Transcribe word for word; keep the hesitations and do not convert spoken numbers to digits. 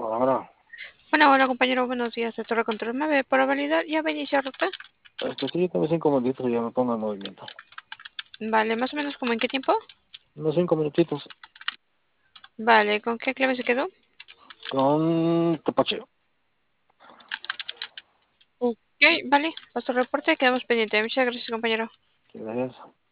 Ahora, Bueno, hola compañero, buenos días. De Torre Control nueve para validar, ya va a iniciar ruta. este sí, dame cinco minutitos y ya me pongo en movimiento. Vale, más o menos como en qué tiempo. Unos cinco minutitos Vale, ¿con qué clave se quedó? con Tepache. Ok, vale, pasó el reporte, quedamos pendientes. Muchas gracias compañero. Sí, gracias.